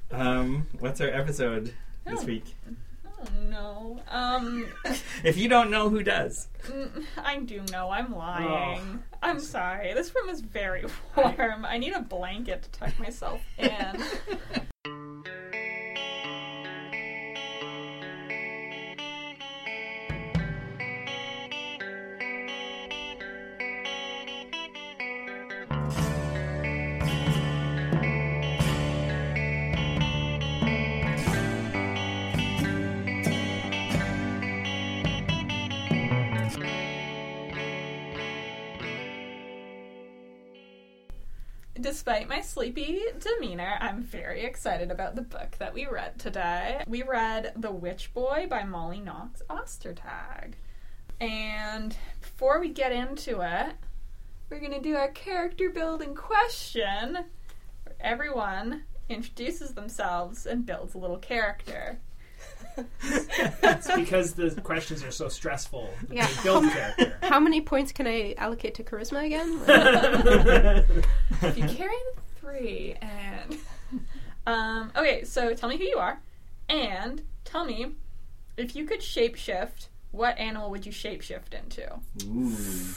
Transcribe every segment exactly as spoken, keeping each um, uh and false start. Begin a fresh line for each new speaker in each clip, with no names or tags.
Um, what's our episode this
Oh.
week?
Oh, no. Um,
If you don't know, who does?
mm, I do know. I'm lying. I'm sorry. This room is very warm. I need a blanket to tuck myself in. Despite my sleepy demeanor, I'm very excited about the book that we read today. We read The Witch Boy by Molly Knox Ostertag. And before we get into it, we're going to do our character building question, where everyone introduces themselves and builds a little character.
It's because the questions are so stressful that
Yeah.
they build character.
How many points can I allocate to charisma again?
If you carry the three and... Um, okay, so tell me who you are, and tell me, if you could shapeshift, what animal would you shapeshift into?
Ooh.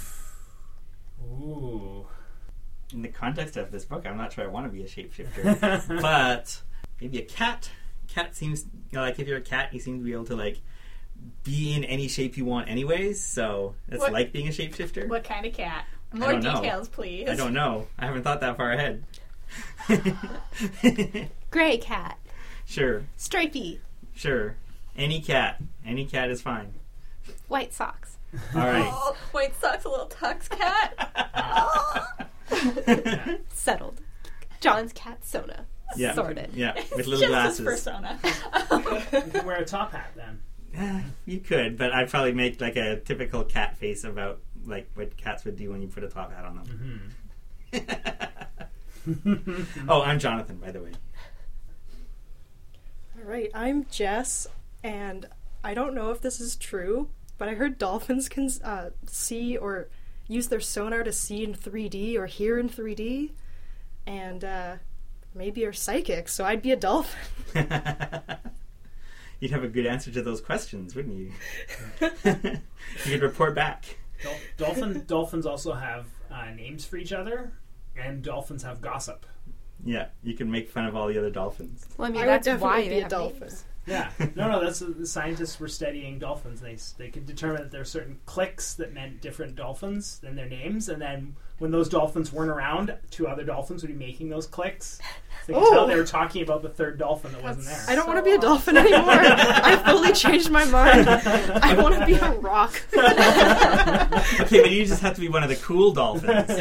Ooh.
In the context of this book, I'm not sure I want to be a shapeshifter, but maybe a cat. Cat seems, you know, like if you're a cat, you seem to be able to like be in any shape you want, anyways. So it's
What-
like being a shapeshifter.
What kind of cat? More
don't know.
details, please.
I don't know. I haven't thought that far ahead.
Gray cat.
Sure,
Stripey.
sure. Any cat, any cat is fine.
White socks.
All right.
Oh, White Sox, a little tux cat.
Yeah.
Settled. John's cat Sona.
Yeah.
Sorted.
Yeah, with
It's
little
just his
glasses.
persona.
You can wear a top hat then.
Eh, you could, but I'd probably make like a typical cat face about like what cats would do when you put a top hat on them.
Mm-hmm.
Oh, I'm Jonathan, by the way.
All right, I'm Jess, and I don't know if this is true, but I heard dolphins can uh, see or use their sonar to see in three D or hear in three D, and uh, maybe are psychic, so I'd be a dolphin.
You'd have a good answer to those questions, wouldn't you? You could report back.
Dol- Dolphin, dolphins also have uh, names for each other, and dolphins have gossip.
Yeah, you can make fun of all the other dolphins.
Well, I mean,
I would
that's
definitely
why
be
they
a
have
dolphin.
names.
Yeah, no, no. That's the scientists were studying dolphins. They they could determine that there are certain clicks that meant different dolphins than their names, and then when those dolphins weren't around, two other dolphins would be making those clicks. So they could
Oh.
tell they were talking about the third dolphin that wasn't there.
I don't
So
want to be a dolphin anymore. I fully changed my mind. I want to be a rock.
Okay, but you just have to be one of the cool dolphins.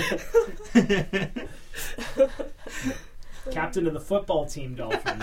Captain of the football team dolphin.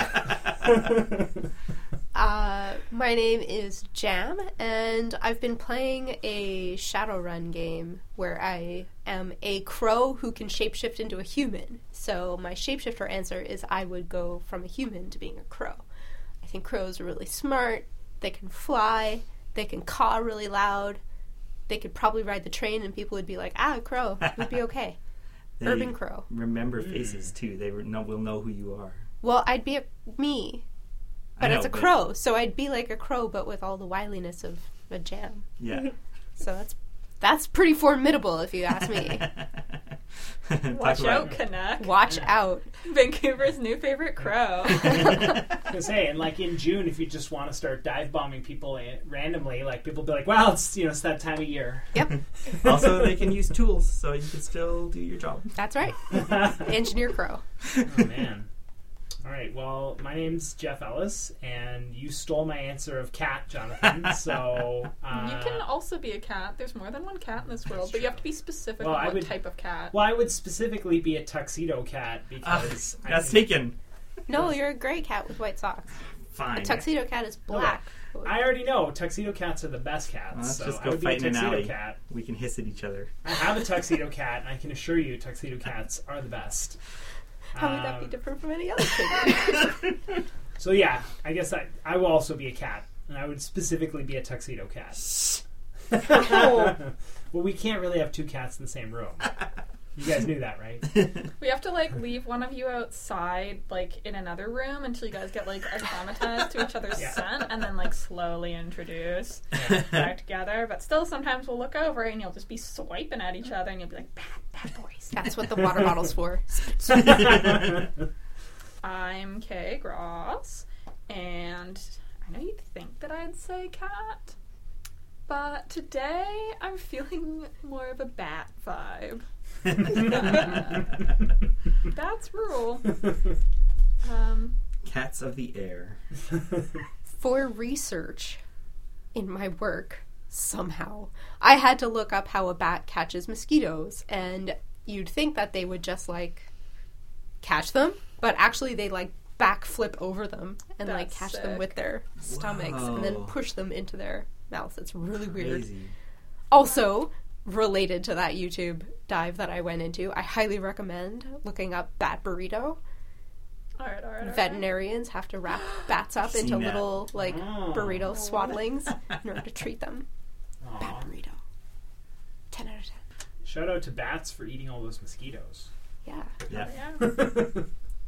Uh, my name is Jam, and I've been playing a Shadowrun game where I am a crow who can shapeshift into a human. So my shapeshifter answer is I would go from a human to being a crow. I think crows are really smart. They can fly. They can caw really loud. They could probably ride the train, and people would be like, ah, a crow. Would be okay.
They
Urban crow.
remember faces, too. They re- know, will know who you are.
Well, I'd be a me. But
I know,
it's a crow, so I'd be like a crow, but with all the wiliness of a jam.
Yeah.
So that's that's pretty formidable, if you ask me.
Talk
Watch
about-
out, Canuck.
Watch out.
Vancouver's new favorite crow.
Because hey, and like in June, if you just want to start dive bombing people eh, randomly, like people be like, "Well, it's you know it's that time of year."
Yep,
Also, they can use tools, so you can still do your job.
that's right. Engineer crow.
Oh man. All right. Well, my name's Jeff Ellis, and you stole my answer of cat, Jonathan. So uh,
You can also be a cat. There's more than one cat in this world, but you have to be specific
Well,
on
I
what
would-
type of cat.
Well, I would specifically be a tuxedo cat
Ah,
because I
that's
think-
taken.
No, you're a gray cat with white socks.
Fine.
A tuxedo cat is black.
I already know tuxedo cats are the best cats.
Well, let's
so
just
I
go
would be a
fight in an
tuxedo
alley.
cat.
We can hiss at each other.
I have a tuxedo cat, and I can assure you, tuxedo cats are the best.
How would that be
Um,
different from any other trigger?
So yeah, I guess I I will also be a cat, and I would specifically be a tuxedo cat. Well, we can't really have two cats in the same room. You guys knew that, right?
We have to like leave one of you outside, like in another room, until you guys get like acclimatized to each other's
Yeah.
scent, and then like slowly introduce
Yeah.
back together. But still, sometimes we'll look over and you'll just be swiping at each other, and you'll be like, "Bad, bad boys."
That's what the water bottle's for.
I'm Kay Gross, and I know you'd think that I'd say cat, but today I'm feeling more of a bat vibe. Bats rule. Um,
Cats of the air.
For research in my work, somehow, I had to look up how a bat catches mosquitoes, and you'd think that they would just, like, catch them, but actually they, like, backflip over them and, like,
That's
catch
sick.
them with their stomachs and then
Whoa.
push them into their mouths. It's really weird.
Crazy.
Also, related to that YouTube dive that I went into, I highly recommend looking up bat burrito.
all right, all right, all right.
Veterinarians have to wrap bats up
Seen
into
that.
little, like,
Oh.
burrito swaddlings in order to treat them.
Aw.
Bat burrito. ten out of ten.
Shout out to bats for eating all those mosquitoes.
Yeah.
Yeah.
Yeah.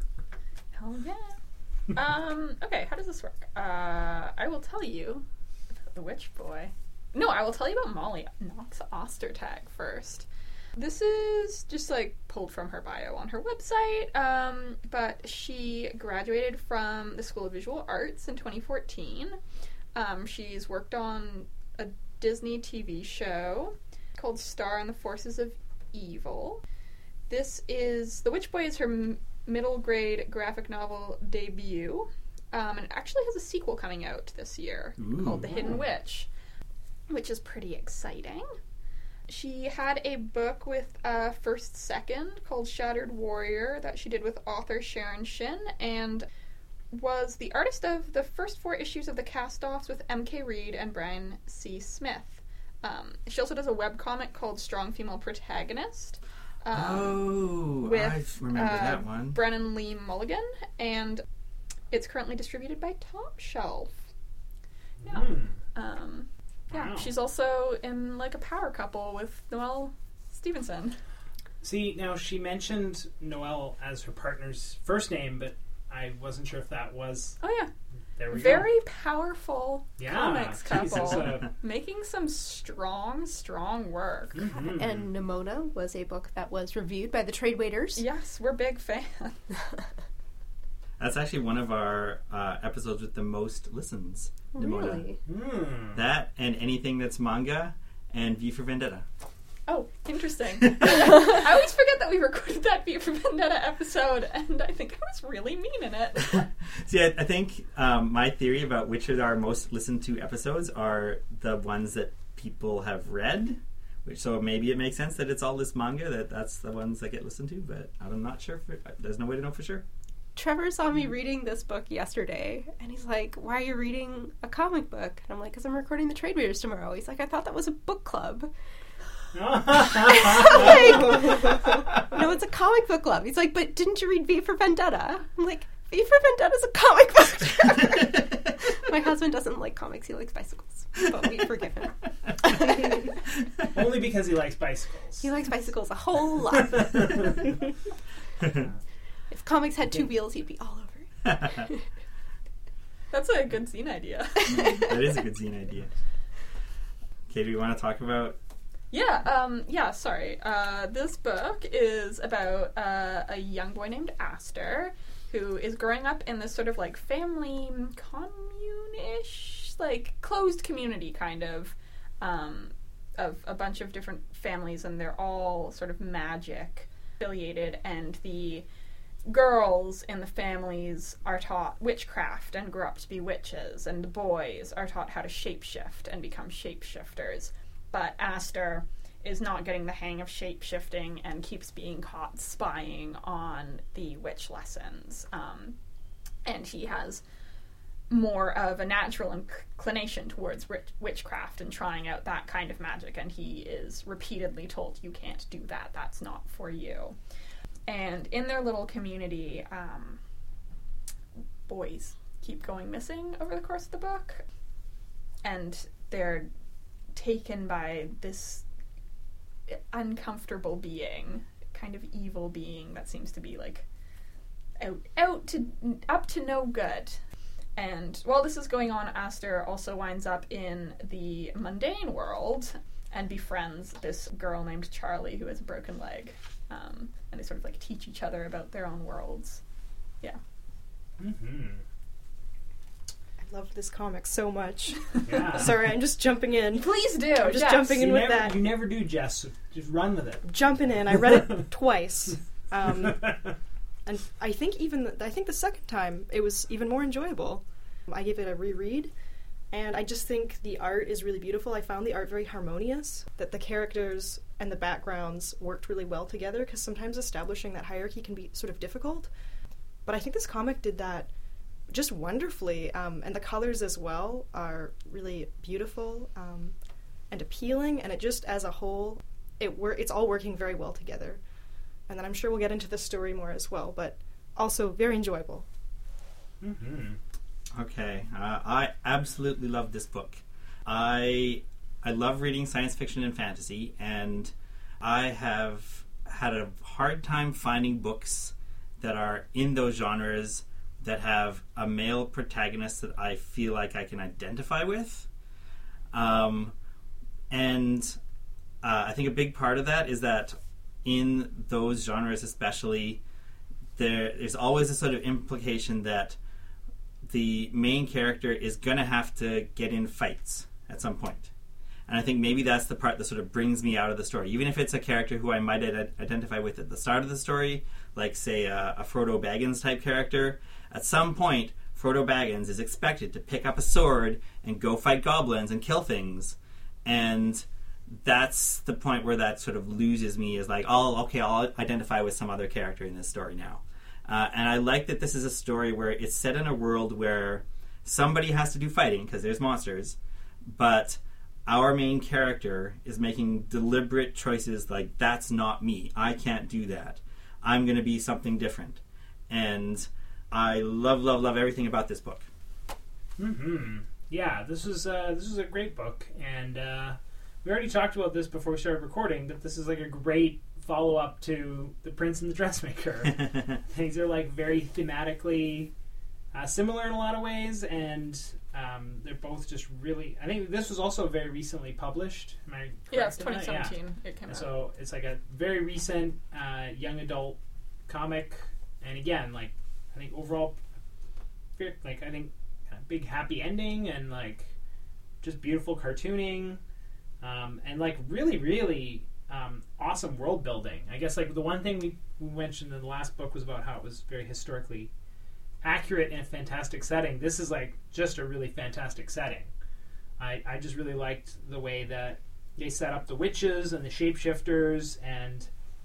Hell yeah. Um, okay, how does this work? Uh, I will tell you about the Witch Boy. No, I will tell you about Molly Knox Ostertag first. This is just like pulled from her bio on her website, um, but she graduated from the School of Visual Arts in twenty fourteen. Um, she's worked on a Disney T V show called Star and the Forces of Evil. This is The Witch Boy is her m- middle grade graphic novel debut, um, and it actually has a sequel coming out this year
Ooh.
called The Hidden Witch, which is pretty exciting. She had a book with uh, First Second called Shattered Warrior that she did with author Sharon Shin, and was the artist of the first four issues of the cast-offs with M K Reed and Brian C. Smith. Um, she also does a webcomic called Strong Female Protagonist. Um,
Oh,
with,
I remember
uh,
that one.
Brennan Lee Mulligan, and it's currently distributed by Top Shelf. Yeah.
Mm.
Um, yeah,
Wow.
she's also in like a power couple with Noelle Stevenson.
See, now she mentioned Noelle as her partner's first name, but I wasn't sure if that was.
Oh yeah,
There we
very
go.
powerful
Yeah,
comics
geez,
couple,
that's a-
making some strong, strong work.
Mhm.
And Nimona was a book that was reviewed by the Trade Waiters.
Yes, we're big fans.
That's actually one of our uh, episodes with the most listens. Nimona.
Really?
Mm.
That and anything that's manga and V for Vendetta.
Oh, interesting. I always forget that we recorded that V for Vendetta episode, and I think I was really mean in it.
See, I, I think um, my theory about which of our most listened to episodes are the ones that people have read. Which, so maybe it makes sense that it's all this manga, that that's the ones that get listened to, but I'm not sure. For, there's no way to know for sure.
Trevor saw me reading this book yesterday, and he's like, "Why are you reading a comic book?" And I'm like, "Because I'm recording the Trade Waiters tomorrow." He's like, "I thought that was a book club." Like, no, it's a comic book club. He's like, "But didn't you read V for Vendetta?" I'm like, V for Vendetta's a comic book. My husband doesn't like comics. He likes bicycles. But we forgive him.
Only because he likes bicycles.
He likes bicycles a whole lot. If comics had two wheels, he'd be all over it.
That's a good scene idea.
That is a good scene idea. Okay, do we want to talk about...
Yeah, um, yeah, sorry. Uh, this book is about uh, a young boy named Aster who is growing up in this sort of like family commune-ish, like closed community kind of, um, of a bunch of different families, and they're all sort of magic affiliated, and the girls in the families are taught witchcraft and grow up to be witches, and the boys are taught how to shapeshift and become shapeshifters. But Aster is not getting the hang of shape-shifting and keeps being caught spying on the witch lessons. Um, and he has more of a natural inclination towards witch- witchcraft and trying out that kind of magic, and he is repeatedly told, you can't do that, that's not for you. And in their little community, um, boys keep going missing over the course of the book, and they're taken by this uncomfortable being kind of evil being that seems to be like out out to up to no good. And while this is going on, Aster also winds up in the mundane world and befriends this girl named Charlie who has a broken leg. Um, and they sort of like teach each other about their own worlds. Yeah.
Mm-hmm.
I love this comic so much.
Yeah.
Sorry, I'm just jumping in.
Please do.
I'm just
Jess.
jumping in
you
with
never,
that.
You never do, Jess. So just run with it.
Jumping in. I read it twice. Um, and I think even the, I think the second time it was even more enjoyable. I gave it a reread, and I just think the art is really beautiful. I found the art very harmonious, that the characters and the backgrounds worked really well together, because sometimes establishing that hierarchy can be sort of difficult. But I think this comic did that just wonderfully, um, and the colors as well are really beautiful um, and appealing, and it just, as a whole, it wor- it's all working very well together. And then I'm sure we'll get into the story more as well, but also very enjoyable.
Mm-hmm.
Okay, uh, I absolutely love this book. I I love reading science fiction and fantasy, and I have had a hard time finding books that are in those genres that have a male protagonist that I feel like I can identify with. Um, and uh, I think a big part of that is that in those genres especially, there there's always a sort of implication that the main character is going to have to get in fights at some point. And I think maybe that's the part that sort of brings me out of the story. Even if it's a character who I might ad- identify with at the start of the story, like, say, a, a Frodo Baggins type character, at some point, Frodo Baggins is expected to pick up a sword and go fight goblins and kill things. And that's the point where that sort of loses me, is like, oh, okay, I'll identify with some other character in this story now. Uh, and I like that this is a story where it's set in a world where somebody has to do fighting because there's monsters, but our main character is making deliberate choices like, that's not me. I can't do that. I'm going to be something different. And I love, love, love everything about this book.
Mm-hmm. Yeah, this was uh, this was a great book, and uh, we already talked about this before we started recording, that this is like a great follow-up to The Prince and the Dressmaker. Things are like very thematically uh, similar in a lot of ways, and um, they're both just really, I think this was also very recently published. Am I correct?
Yeah, it's
in
twenty
that?
seventeen.
Yeah.
It came
And
out.
so it's like a very recent uh, young adult comic, and again, like, I think overall, like, I think kind of big happy ending, and like just beautiful cartooning, um, and like really, really um, awesome world building. I guess like the one thing we, we mentioned in the last book was about how it was very historically accurate in a fantastic setting. This is like just a really fantastic setting. I, I just really liked the way that they set up the witches and the shapeshifters, and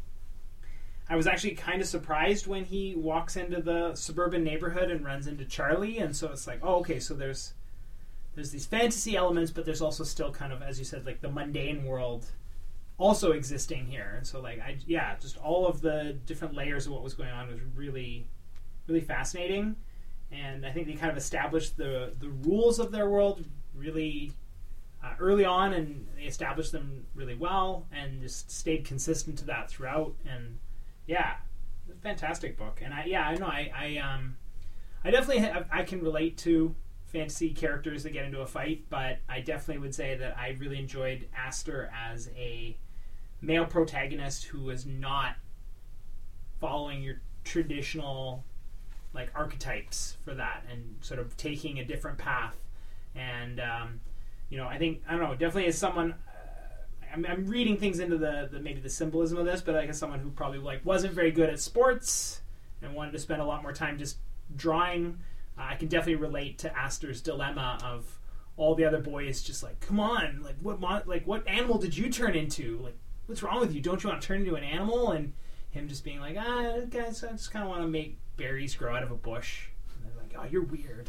I was actually kind of surprised when he walks into the suburban neighborhood and runs into Charlie, and so it's like, oh, okay, so there's there's these fantasy elements, but there's also still kind of, as you said, like the mundane world also existing here. And so like, I yeah, just all of the different layers of what was going on was really, really fascinating. And I think they kind of established the, the rules of their world really uh, early on, and they established them really well and just stayed consistent to that throughout. And yeah, it's a fantastic book. And I yeah, I know I I um I definitely have, I can relate to fantasy characters that get into a fight, but I definitely would say that I really enjoyed Aster as a male protagonist who was not following your traditional like archetypes for that, and sort of taking a different path. And um, you know, I think I don't know, definitely as someone. I'm, I'm reading things into the, the maybe the symbolism of this, but like as someone who probably like wasn't very good at sports and wanted to spend a lot more time just drawing, uh, I can definitely relate to Aster's dilemma of all the other boys just like, come on, like what mon- like what animal did you turn into? Like, what's wrong with you? Don't you want to turn into an animal? And him just being like, ah, guys, I just kind of want to make berries grow out of a bush. And they're like, oh, you're weird.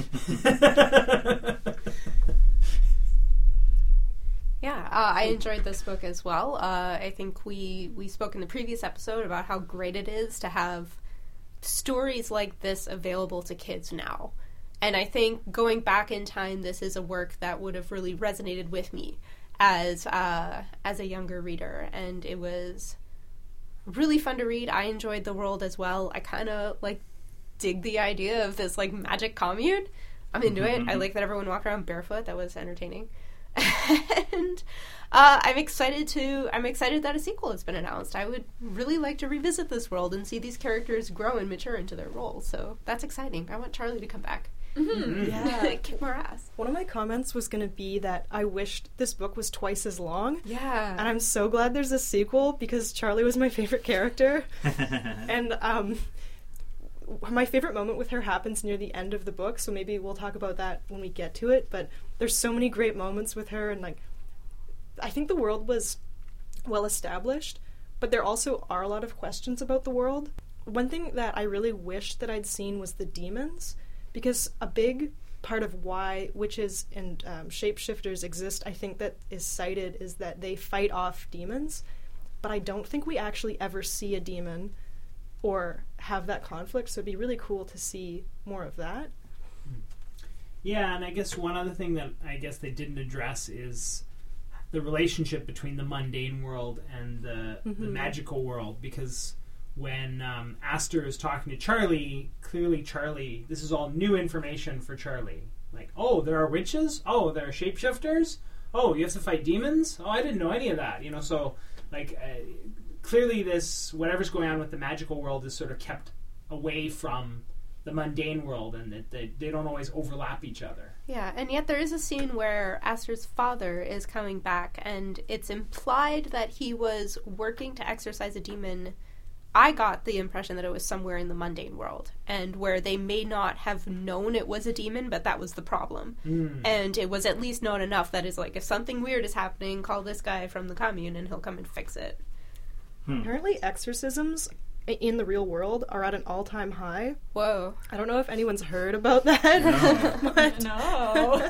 Yeah, uh, I enjoyed this book as well. Uh, I think we, we spoke in the previous episode about how great it is to have stories like this available to kids now. And I think going back in time, this is a work that would have really resonated with me as uh, as a younger reader. And it was really fun to read. I enjoyed the world as well. I kind of like dig the idea of this like magic commune. I'm into it. I like that everyone walked around barefoot. That was entertaining. And uh, I'm excited to. I'm excited that a sequel has been announced. I would really like to revisit this world and see these characters grow and mature into their roles. So that's exciting. I want Charlie to come back.
Mm-hmm.
Yeah.
Kick more ass.
One of my comments was going to be that I wished this book was twice as long.
Yeah.
And I'm so glad there's a sequel because Charlie was my favorite character. And um, my favorite moment with her happens near the end of the book, so maybe we'll talk about that when we get to it. But there's so many great moments with her, and like, I think the world was well established, but there also are a lot of questions about the world. One thing that I really wished that I'd seen was the demons. Because a big part of why witches and um, shapeshifters exist, I think that is cited, is that they fight off demons. But I don't think we actually ever see a demon or have that conflict, so it'd be really cool to see more of that.
Yeah, and I guess one other thing that I guess they didn't address is the relationship between the mundane world and the,
Mm-hmm.
the magical world, because when um, Aster is talking to Charlie, clearly Charlie, this is all new information for Charlie. Like, oh, there are witches? Oh, there are shapeshifters? Oh, you have to fight demons? Oh, I didn't know any of that. You know, so, like, uh, clearly this, whatever's going on with the magical world is sort of kept away from the mundane world, and that they, they don't always overlap each other.
Yeah, and yet there is a scene where Aster's father is coming back, and it's implied that he was working to exorcise a demon. I got the impression that it was somewhere in the mundane world, and where they may not have known it was a demon, but that was the problem.
Mm.
And it was at least known enough that is like, if something weird is happening, call this guy from the commune and he'll come and fix it.
Hmm.
Apparently exorcisms in the real world are at an all-time high.
Whoa.
I don't know if anyone's heard about that.
No.
but
No.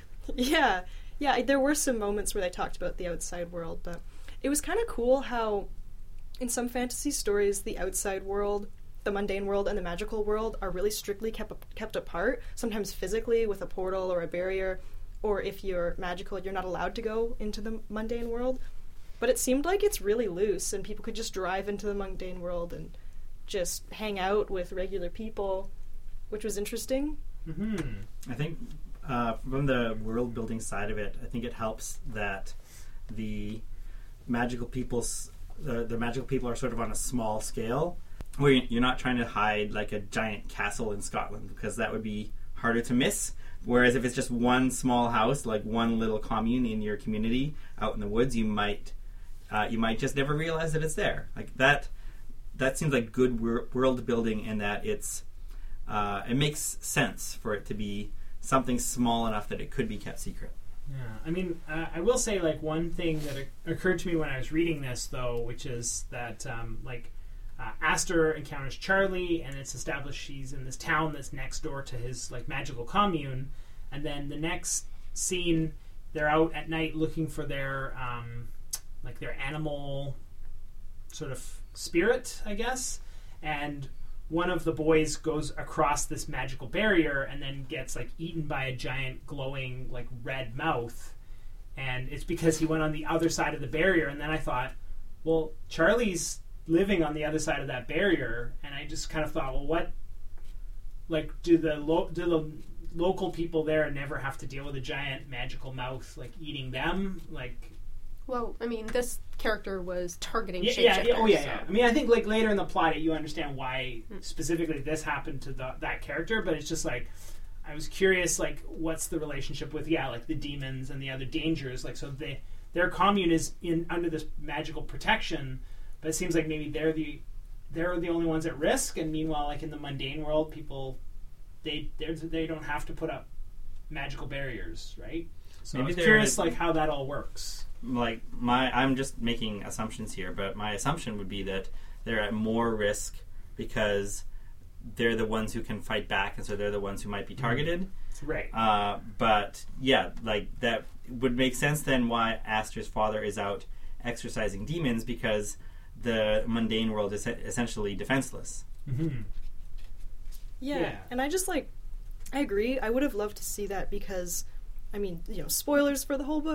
yeah. Yeah, there were some moments where they talked about the outside world, but it was kind of cool how in some fantasy stories, the outside world, the mundane world, and the magical world are really strictly kept kept apart, sometimes physically with a portal or a barrier, or if you're magical, you're not allowed to go into the mundane world. But it seemed like it's really loose, and people could just drive into the mundane world and just hang out with regular people, which was interesting.
Mm-hmm.
I think uh, from the world building side of it, I think it helps that the magical people's the, the magical people are sort of on a small scale, where you're not trying to hide like a giant castle in Scotland, because that would be harder to miss. Whereas if it's just one small house, like one little commune in your community out in the woods, you might uh, you might just never realize that it's there. Like that that seems like good wor- world building, in that it's uh, it makes sense for it to be something small enough that it could be kept secret.
Yeah, I mean, uh, I will say, like, one thing that o- occurred to me when I was reading this, though, which is that, um, like, uh, Aster encounters Charlie, and it's established she's in this town that's next door to his, like, magical commune, and then the next scene, they're out at night looking for their, um, like, their animal sort of spirit, I guess, and one of the boys goes across this magical barrier and then gets like eaten by a giant glowing like red mouth, and it's because he went on the other side of the barrier. And then I thought, well, Charlie's living on the other side of that barrier, and I just kind of thought, well, what, like, do the lo- do the local people there never have to deal with a giant magical mouth like eating them? Like,
Well, I mean, this character was targeting
yeah,
shapeshifters.
yeah, yeah, oh yeah,
so.
yeah. I mean, I think like later in the plot, you understand why specifically this happened to the, that character, but it's just like I was curious, like, what's the relationship with yeah, like the demons and the other dangers? Like, so they their commune is in under this magical protection, but it seems like maybe they're the they're the only ones at risk, and meanwhile, like in the mundane world, people they they they don't have to put up magical barriers, right? So
Maybe
I was
they're-
curious, like how that all works.
Like my, I'm just making assumptions here, but my assumption would be that they're at more risk because they're the ones who can fight back, and so they're the ones who might be targeted.
Right.
Uh, but yeah, like that would make sense then why Aster's father is out exorcising demons, because the mundane world is essentially defenseless.
Mm-hmm.
Yeah.
Yeah.
And I just like, I agree. I would have loved to see that because, I mean, you know, spoilers for the whole book,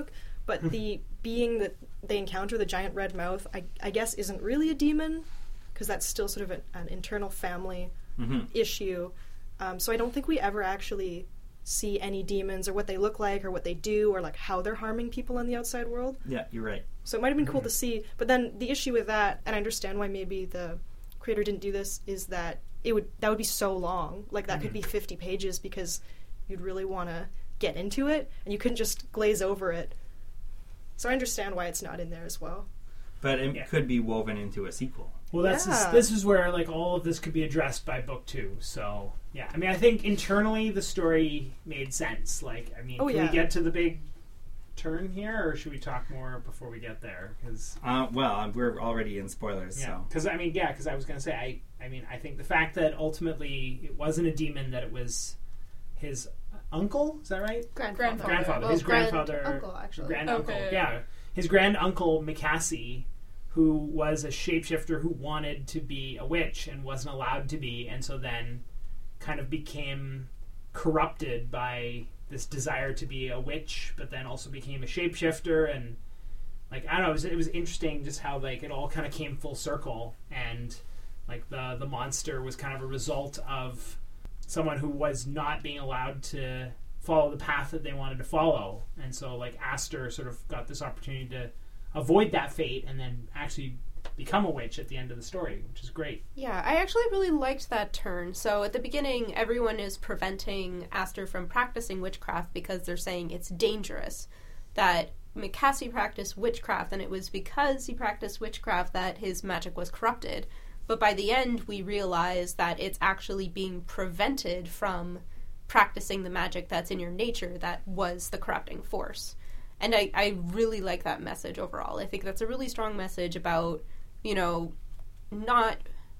but the being that they encounter, the giant red mouth, I, I guess isn't really a demon, because that's still sort of an, an internal family
Mm-hmm.
issue. Um, so I don't think we ever actually see any demons or what they look like or what they do or like how they're harming people in the outside world.
Yeah, you're right.
So it might have been cool to see. But then the issue with that, and I understand why maybe the creator didn't do this, is that it would that would be so long. Like that
Mm-hmm.
could be fifty pages because you'd really want to get into it and you couldn't just glaze over it. So I understand why it's not in there as well.
But it
Yeah.
could be woven into a sequel.
Well, that's
Yeah.
this is where like all of this could be addressed by book two. So yeah, I mean, I think internally the story made sense. Like, I mean,
Oh,
can
yeah.
we get to the big turn here, or should we talk more before we get there? Because
Uh, well, we're already in spoilers,
yeah,
so.
because I mean, yeah, because I was gonna say, I, I mean, I think the fact that ultimately it wasn't a demon, that it was his uncle. Is that right?
Grandfather.
Grandfather.
Well,
his grandfather.
uncle, actually.
Grand uncle.
Okay.
Yeah, his grand uncle Mikasi, who was a shapeshifter who wanted to be a witch and wasn't allowed to be, and so then kind of became corrupted by this desire to be a witch, but then also became a shapeshifter. And like, I don't know, it was, it was interesting just how like it all kind of came full circle, and like the the monster was kind of a result of someone who was not being allowed to follow the path that they wanted to follow. And so like Aster sort of got this opportunity to avoid that fate and then actually become a witch at the end of the story, which is great.
Yeah, I actually really liked that turn. So at the beginning, everyone is preventing Aster from practicing witchcraft because they're saying it's dangerous. That Mikasi practiced witchcraft, and it was because he practiced witchcraft that his magic was corrupted. But by the end, we realize that it's actually being prevented from practicing the magic that's in your nature that was the corrupting force. And I, I really like that message overall. I think that's a really strong message about, you know, not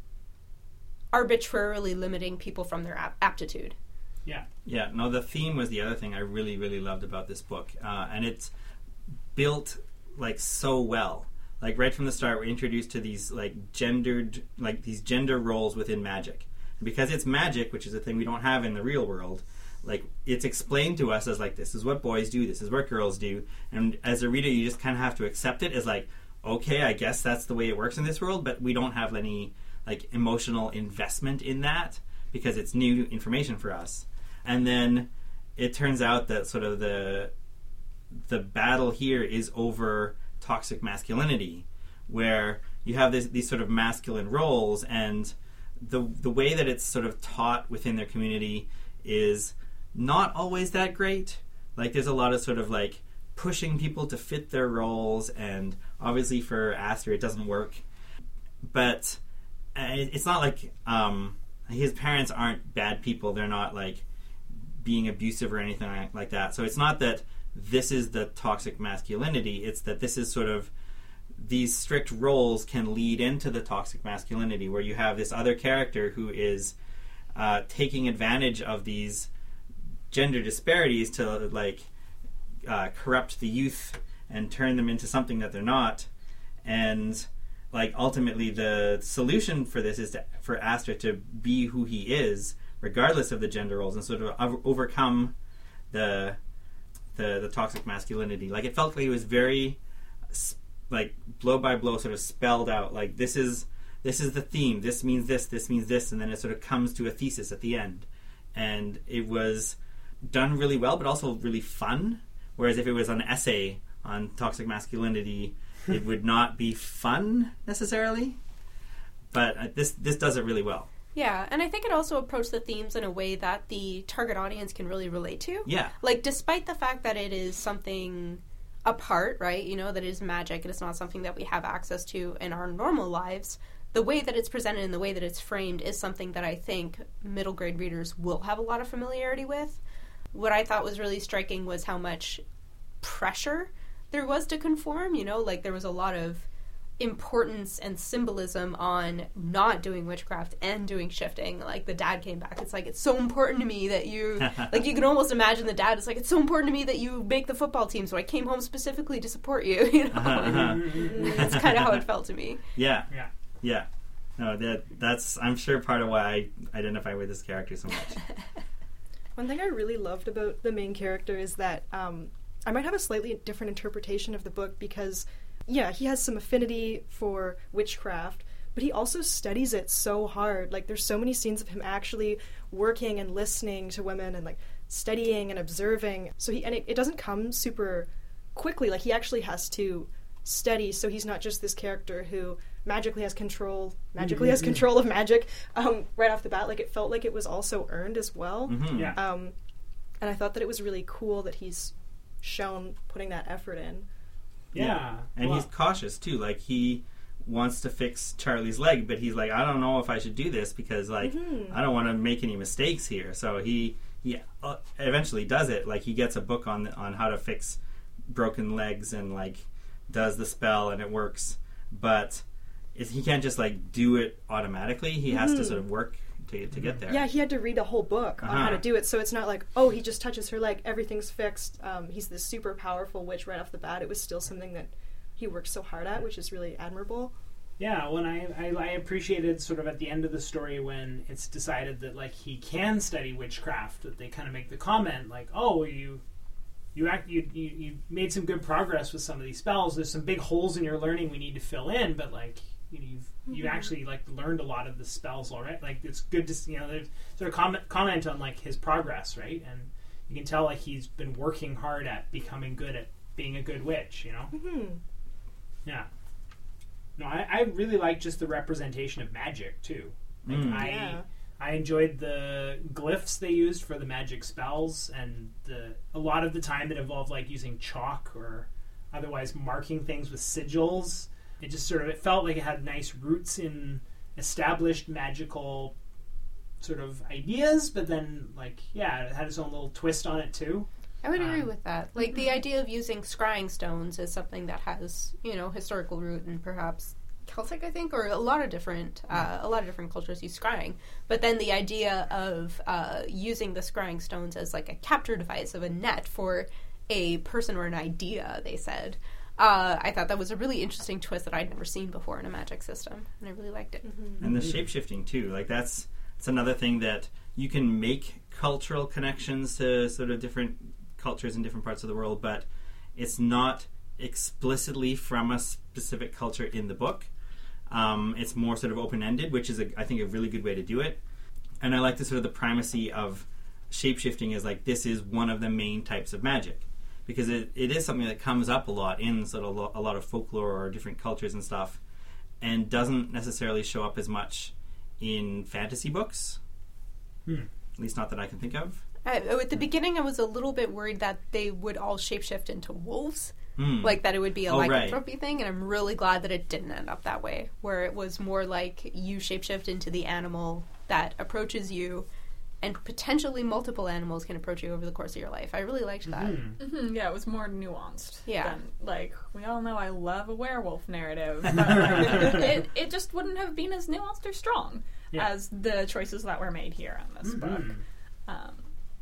arbitrarily limiting people from their ap- aptitude.
Yeah.
Yeah, no, the theme was the other thing I really, really loved about this book. Uh, and it's built, like, so well. Like, right from the start, we're introduced to these, like, gendered, like, these gender roles within magic. And because it's magic, which is a thing we don't have in the real world, like, it's explained to us as, like, this is what boys do, this is what girls do. And as a reader, you just kind of have to accept it as, like, okay, I guess that's the way it works in this world, but we don't have any, like, emotional investment in that because it's new information for us. And then it turns out that sort of the the battle here is over toxic masculinity, where you have this, these sort of masculine roles, and the the way that it's sort of taught within their community is not always that great. Like, there's a lot of sort of like pushing people to fit their roles, and obviously for Aster it doesn't work. But it's not like um, his parents aren't bad people. They're not like being abusive or anything like that. So it's not that this is the toxic masculinity. It's that this is sort of these strict roles can lead into the toxic masculinity, where you have this other character who is uh, taking advantage of these gender disparities to like uh, corrupt the youth and turn them into something that they're not. And like ultimately the solution for this is to, for Aster to be who he is regardless of the gender roles, and sort of ov- overcome the the the toxic masculinity. Like, it felt like it was very like blow by blow sort of spelled out, like this is this is the theme, this means this, this means this, and then it sort of comes to a thesis at the end. And it was done really well, but also really fun. Whereas if it was an essay on toxic masculinity, it would not be fun necessarily. But uh, this this does it really well.
Yeah, and I think it also approached the themes in a way that the target audience can really relate to.
Yeah.
Like, despite the fact that it is something apart, right, you know, that it is magic and it's not something that we have access to in our normal lives, the way that it's presented and the way that it's framed is something that I think middle grade readers will have a lot of familiarity with. What I thought was really striking was how much pressure there was to conform, you know, like there was a lot of importance and symbolism on not doing witchcraft and doing shifting. Like, the dad came back, it's like, it's so important to me that you like, you can almost imagine the dad is like, it's so important to me that you make the football team, so I came home specifically to support you, you know.
Uh-huh.
That's kind of how it felt to me.
Yeah.
Yeah.
Yeah. No, that that's I'm sure part of why I identify with this character so much.
One thing I really loved about the main character is that um, I might have a slightly different interpretation of the book because, yeah, he has some affinity for witchcraft, but he also studies it so hard. Like, there's so many scenes of him actually working and listening to women and, like, studying and observing. So he, and it, it doesn't come super quickly. Like, he actually has to study, so he's not just this character who magically has control, magically mm-hmm. has control of magic um, right off the bat. Like, it felt like it was also earned as well.
Mm-hmm.
Yeah.
Um, and I thought that it was really cool that he's shown putting that effort in.
Yeah.
yeah. And
well,
he's cautious, too. Like, he wants to fix Charlie's leg, but he's like, I don't know if I should do this because, like,
mm-hmm.
I don't want to make any mistakes here. So he, he uh, eventually does it. Like, he gets a book on on how to fix broken legs and, like, does the spell and it works. But it, he can't just, like, do it automatically. He has
mm-hmm.
to sort of work to, to get there.
Yeah, he had to read a whole book
uh-huh.
on how to do it, so it's not like, oh, he just touches her leg, everything's fixed. Um, he's this super powerful witch right off the bat. It was still something that he worked so hard at, which is really admirable.
Yeah, when I, I I appreciated sort of at the end of the story when it's decided that, like, he can study witchcraft, that they kind of make the comment like, oh, you you act you, you you made some good progress with some of these spells. There's some big holes in your learning we need to fill in, but, like, you know, you've you've
mm-hmm.
actually, like, learned a lot of the spells already. Like, it's good to, you know, there's sort of comment comment on, like, his progress, right? And you can tell, like, he's been working hard at becoming good at being a good witch, you know.
Mm-hmm.
Yeah. No, I, I really like just the representation of magic too. Like
Mm.
I,
Yeah.
I enjoyed the glyphs they used for the magic spells, and the a lot of the time it involved, like, using chalk or otherwise marking things with sigils. It just sort of it felt like it had nice roots in established magical sort of ideas, but then, like, yeah, it had its own little twist on it too.
I would agree
Um,
with that. Like, the idea of using scrying stones is something that has, you know, historical root and perhaps Celtic, I think, or a lot of different, uh, a lot of different cultures use scrying. But then the idea of uh, using the scrying stones as, like, a capture device of a net for a person or an idea, they said. Uh, I thought that was a really interesting twist that I'd never seen before in a magic system, and I really liked it.
Mm-hmm.
And the shape-shifting, too. Like, that's, that's another thing that you can make cultural connections to sort of different cultures in different parts of the world, but it's not explicitly from a specific culture in the book. Um, it's more sort of open-ended, which is, a, I think, a really good way to do it. And I like the sort of the primacy of shape-shifting is, like, this is one of the main types of magic. Because it, it is something that comes up a lot in sort of lo- a lot of folklore or different cultures and stuff, and doesn't necessarily show up as much in fantasy books.
Hmm.
At least not that I can think of.
I, at the beginning, I was a little bit worried that they would all shapeshift into wolves.
Mm.
Like, that it would be a
Oh, right.
lycanthropy thing, and I'm really glad that it didn't end up that way, where it was more like you shapeshift into the animal that approaches you, and potentially multiple animals can approach you over the course of your life. I really liked that.
Mm-hmm.
Mm-hmm, yeah, it was more nuanced.
Yeah.
Than, like, we all know I love a werewolf narrative, but like, it, it just wouldn't have been as nuanced or strong
Yeah.
as the choices that were made here in this
Mm-hmm.
book. Um,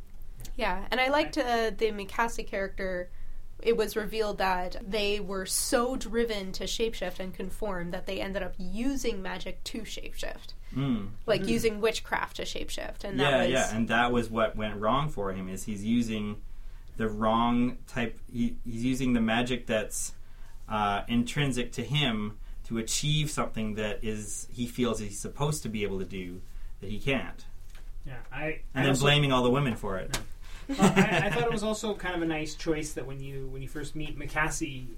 Yeah, and I liked uh, the Mikasa character. It was revealed that they were so driven to shapeshift and conform that they ended up using magic to shapeshift.
Mm.
Like,
Mm.
using witchcraft to shapeshift. And that
Yeah,
was,
yeah, and that was what went wrong for him. Is he's using the wrong type. He, he's using the magic that's uh, intrinsic to him to achieve something that is he feels he's supposed to be able to do that he can't,
Yeah, I
and
I
then
also-
blaming all the women for it.
Well, I, I thought it was also kind of a nice choice that when you when you first meet Mikasi,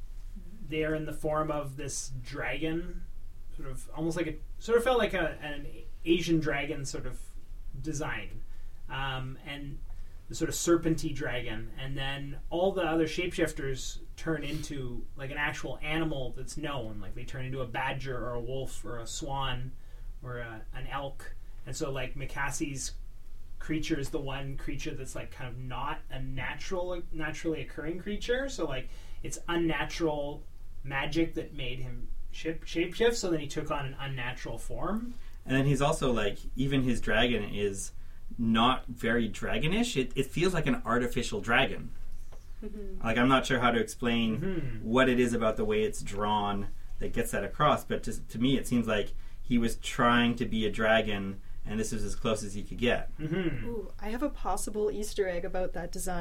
they're in the form of this dragon, sort of almost like a sort of felt like a, an Asian dragon sort of design, um, and the sort of serpenty dragon, and then all the other shapeshifters turn into like an actual animal that's known, like they turn into a badger or a wolf or a swan or a, an elk, and so like Mikasi's creature is the one creature that's like kind of not a natural naturally occurring creature, so like it's unnatural magic that made him shape shapeshift, so then he took on an unnatural form.
And then he's also like, even his dragon is not very dragonish. It, it feels like an artificial dragon.
Mm-hmm.
Like, I'm not sure how to explain
Mm-hmm.
what it is about the way it's drawn that gets that across, but to, to me it seems like he was trying to be a dragon, and this was as close as he could get.
Mm-hmm.
Ooh, I have a possible Easter egg about that design.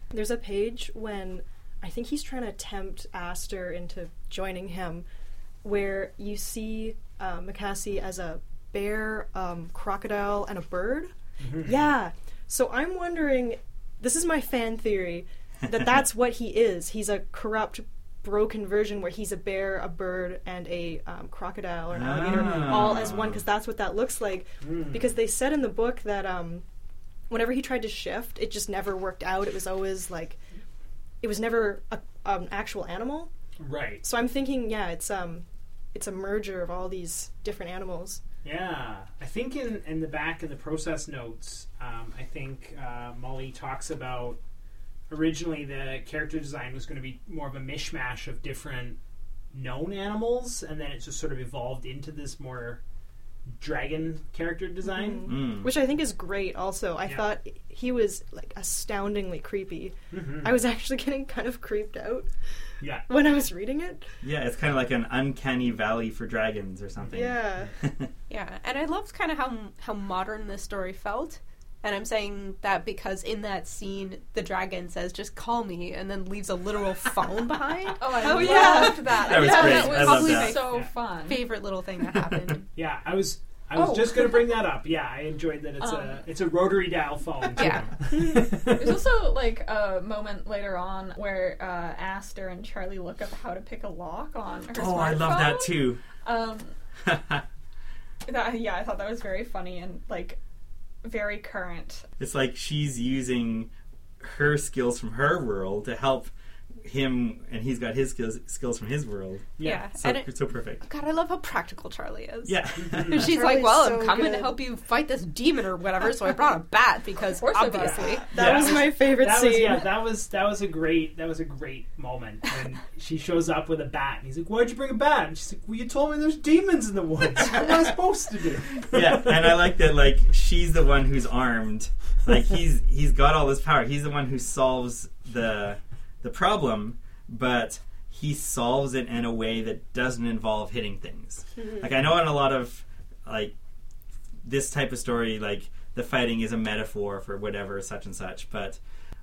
There's a page when I think he's trying to tempt Aster into joining him, where you see uh, Makasi as a bear, um, crocodile, and a bird. Mm-hmm. Yeah. So I'm wondering, this is my fan theory, that that's what he is. He's a corrupt, broken version where he's a bear, a bird, and a um, crocodile or an alligator
Ah.
all as one, because that's what that looks like.
Mm.
Because they said in the book that um, whenever he tried to shift, it just never worked out. It was always like, it was never a, an actual animal.
Right.
So I'm thinking, yeah, it's um, it's a merger of all these different animals.
Yeah, I think in, in the back in the process notes, um, I think uh, Molly talks about originally the character design was going to be more of a mishmash of different known animals, and then it just sort of evolved into this more dragon character design.
Mm.
Which I think is great also. I
Yeah.
thought he was like astoundingly creepy.
Mm-hmm.
I was actually getting kind of creeped out
Yeah.
when I was reading it.
Yeah, it's kind of like an uncanny valley for dragons or something.
Yeah.
Yeah, and I loved kind of how how modern this story felt. And I'm saying that because in that scene, the dragon says, "Just call me," and then leaves a literal phone behind.
Oh, I
Oh,
loved
yeah.
that.
That was
yeah,
great.
That was
I love that.
so
Yeah.
fun.
Favorite little thing that happened.
Yeah, I was I was
Oh.
just going to bring that up. Yeah, I enjoyed that it's
Um,
a it's a rotary dial phone. too.
Yeah.
There's also like a moment later on where uh, Aster and Charlie look up how to pick a lock on her
Oh, I love that
smartphone.
too.
Um, that, yeah, I thought that was very funny and like very current.
It's like she's using her skills from her world to help him, and he's got his skills skills from his world.
Yeah.
So,
And it,
it's so perfect.
God, I love how practical Charlie is.
Yeah.
And she's
Charlie's
like, well,
so
I'm coming to
good.
help you fight this demon or whatever, so I brought a bat because
Of course I brought a
obviously.
bat.
That
Yeah,
was
it
my favorite
That
scene.
was yeah. That was that was a great that was a great moment when she shows up with a bat and he's like, "Why'd you bring a bat?" And she's like, "Well, you told me there's demons in the woods. What am I supposed to do?"
Yeah, and I like that. Like she's the one who's armed. Like he's he's got all this power. He's the one who solves the the problem, but he solves it in a way that doesn't involve hitting things. Like I know in a lot of like this type of story, like the fighting is a metaphor for whatever such and such, but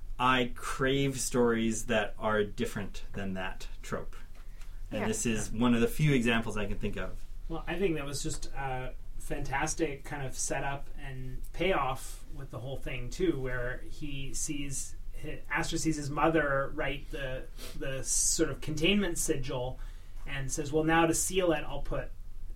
I crave stories that are different than that trope. And
Yeah.
this is one of the few examples I can think of.
Well, I think that was just a fantastic kind of setup and payoff with the whole thing too, where he sees Aster sees his mother write the the sort of containment sigil, and says, "Well, now to seal it, I'll put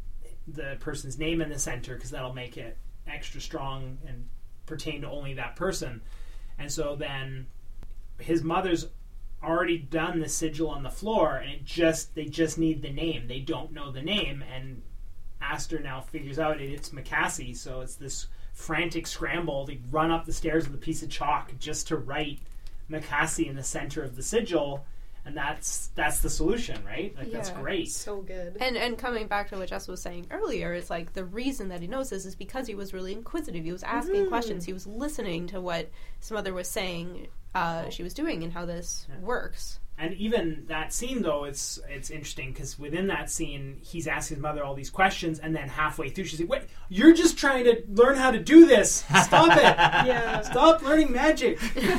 the person's name in the center because that'll make it extra strong and pertain to only that person." And so then his mother's already done the sigil on the floor, and it just they just need the name. They don't know the name, and Aster now figures out it's Makasi, so it's this frantic scramble to run up the stairs with a piece of chalk just to write Makasi in the center of the sigil, and that's that's the solution, right? Like that's
Yeah.
great.
So good.
And and coming back to what Jess was saying earlier, it's like the reason that he knows this is because he was really inquisitive. He was asking
Mhm.
questions. He was listening to what his mother was saying uh, she was doing and how this
Yeah.
works.
And even that scene, though, it's it's interesting because within that scene, he's asking his mother all these questions, and then halfway through, she's like, "Wait, you're just trying to learn how to do this. Stop it!
Yeah.
Stop learning magic."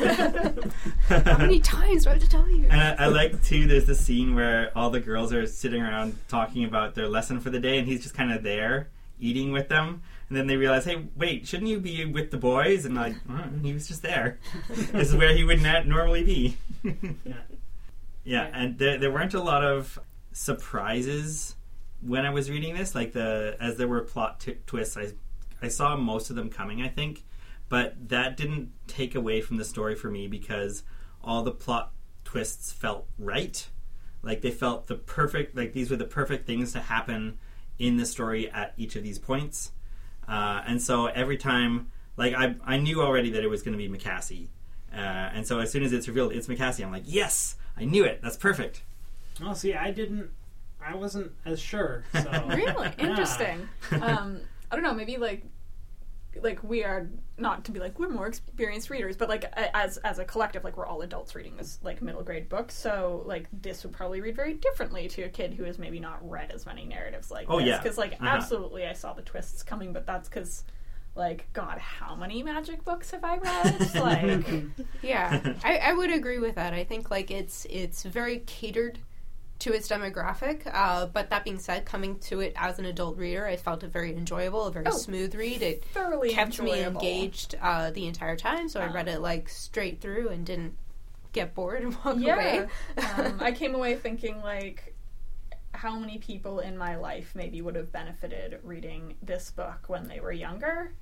How many times do I have to tell you?
And I, I like too. There's the scene where all the girls are sitting around talking about their lesson for the day, and he's just kind of there eating with them. And then they realize, hey, wait, shouldn't you be with the boys? And like, oh, he was just there. This is where he would not normally be.
Yeah.
Yeah, and there there weren't a lot of surprises when I was reading this. Like the as there were plot t- twists, I I saw most of them coming, I think, but that didn't take away from the story for me because all the plot twists felt right. Like they felt the perfect. Like these were the perfect things to happen in the story at each of these points, uh, and so every time, like I I knew already that it was going to be Makasi, uh, and so as soon as it's revealed it's Makasi, I'm like, yes. I knew it. That's perfect.
Oh, see, I didn't. I wasn't as sure. So.
Really
Yeah.
interesting. Um, I don't know. Maybe like, like we are not to be like we're more experienced readers, but like a- as as a collective, like we're all adults reading this like middle grade book. So like this would probably read very differently to a kid who has maybe not read as many narratives like
Oh,
this.
yeah.
Because like
Uh-huh.
absolutely, I saw the twists coming, but that's because like, God, how many magic books have I read? Like,
Yeah, I, I would agree with that. I think like it's it's very catered to its demographic. Uh, but that being said, coming to it as an adult reader, I felt it very enjoyable, a very
Oh,
smooth read. It
thoroughly
kept me
enjoyable.
engaged uh, the entire time, so I read
Um,
it like straight through and didn't get bored and walk
Yeah.
away.
um, I came away thinking, like, how many people in my life maybe would have benefited reading this book when they were younger.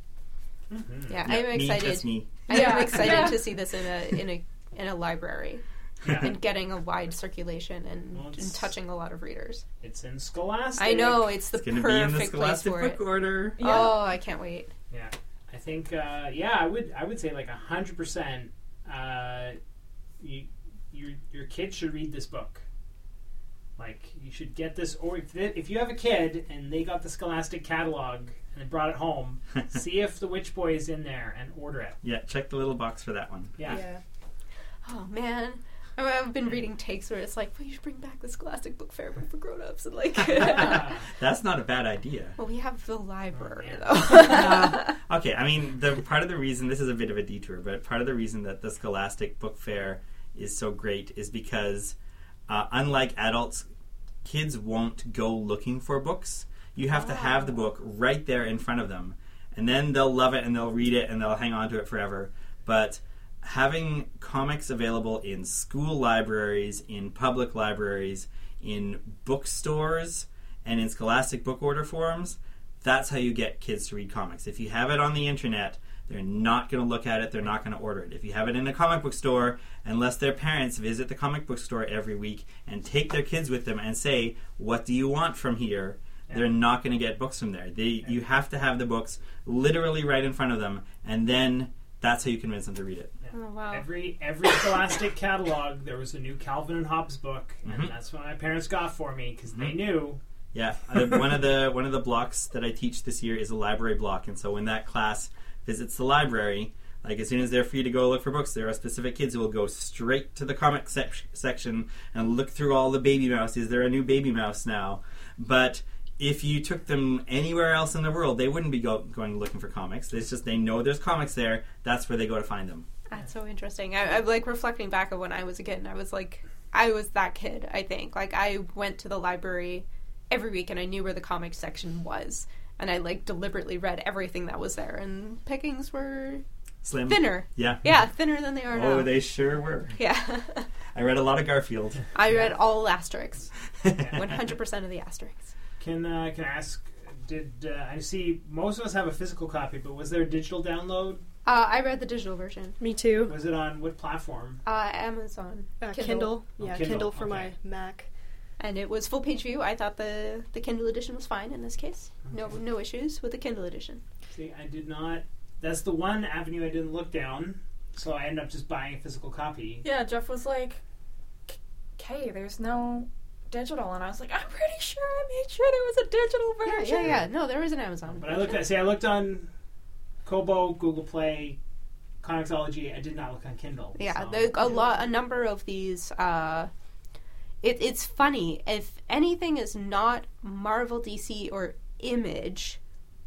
Mhm.
Yeah,
Yeah,
I'm
me,
excited.
just me.
I
Yeah.
am excited
Yeah.
to see this in a in a in a library
Yeah.
and getting a wide circulation and,
Well, it's-
and touching a lot of readers.
It's in Scholastic.
I know it's the
It's going to be in the
perfect place
Scholastic
for
book
it.
order.
Yeah.
Oh, I can't wait.
Yeah, I think. Uh, yeah, I would. I would say like a hundred percent. Uh, you, your your kid should read this book. Like you should get this, or if they, if you have a kid and they got the Scholastic catalog and they brought it home, see if the Witch Boy is in there and order it.
Yeah, check the little box for that one.
Yeah.
Oh man, I mean, I've been reading takes where it's like, well, you should bring back the Scholastic Book Fair but for grown-ups, and like,
That's not a bad idea.
well, we have the library
Oh,
though.
Okay, I mean, the part of the reason, this is a bit of a detour, but part of the reason that the Scholastic Book Fair is so great is because, uh, unlike adults, kids won't go looking for books. You have to have the book right there in front of them, and then they'll love it and they'll read it and they'll hang on to it forever. But having comics available in school libraries, in public libraries, in bookstores, and in Scholastic book order forums, that's how you get kids to read comics. If you have it on the internet, they're not going to look at it, they're not going to order it. If you have it in a comic book store, unless their parents visit the comic book store every week and take their kids with them and say, what do you want from here?
Yeah.
They're not going to get books from there. They, you have to have the books literally right in front of them, and then that's how you convince them to read it.
Oh wow.
Every every Scholastic catalog, there was a new Calvin and Hobbes book, and
Mhm.
that's what my parents got for me because they
Mhm.
knew.
Yeah, uh, one of the one of the blocks that I teach this year is a library block, and so when that class visits the library, like as soon as they're free to go look for books, there are specific kids who will go straight to the comic sec- section and look through all the Baby Mouse. Is there a new Baby Mouse now? But if you took them anywhere else in the world, they wouldn't be go- going looking for comics. It's just they know there's comics there. That's where they go to find them.
That's so interesting. I, I'm like reflecting back on when I was a kid, and I was like, I was that kid, I think. Like, I went to the library every week, and I knew where the comics section was. And I, like, deliberately read everything that was there, and pickings were
Slim.
thinner.
Yeah.
Yeah, thinner than they are now.
Oh, they sure were.
Yeah.
I read a lot of Garfield.
I read all Asterix. one hundred percent of the Asterix.
Can uh, can I ask? Did uh, I see most of us have a physical copy, but was there a digital download?
Uh, I read the digital version.
Me too.
Was it on what platform?
Uh, Amazon.
Uh,
Kindle.
Kindle.
Oh,
Yeah,
Kindle,
Kindle, for
okay.
my Mac.
And it was full page view. I thought the, the Kindle edition was fine in this case. No
Okay.
no issues with the Kindle edition.
See, I did not. That's the one avenue I didn't look down, so I ended up just buying a physical copy.
Yeah, Jeff was like, "Okay, there's no digital," and I was like, "I'm pretty sure I made sure there was a digital
Yeah,
version."
yeah, yeah. No, there is an Amazon.
But I looked at. See, I looked on Kobo, Google Play, Comixology. I did not look on Kindle.
Yeah,
so-
there, a lot, a number of these. Uh, it, it's funny if anything is not Marvel, D C, or Image.